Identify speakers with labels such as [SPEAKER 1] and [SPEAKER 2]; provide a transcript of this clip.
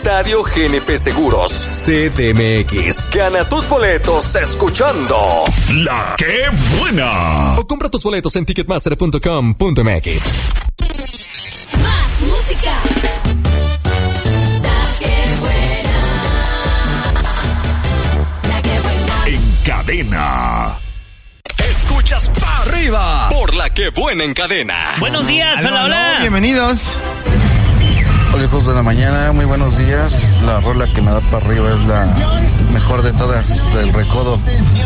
[SPEAKER 1] Estadio GNP Seguros, CDMX. Gana tus boletos escuchando La Que Buena. O compra tus boletos en ticketmaster.com.mx.
[SPEAKER 2] Más música. La Que Buena. La Que Buena.
[SPEAKER 1] En cadena. Escuchas para arriba por La Que Buena en cadena.
[SPEAKER 3] Buenos días, hola.
[SPEAKER 4] Bienvenidos. Hola, hijos de la mañana, muy buenos días. La rola que me da para arriba es la mejor de todas, del Recodo.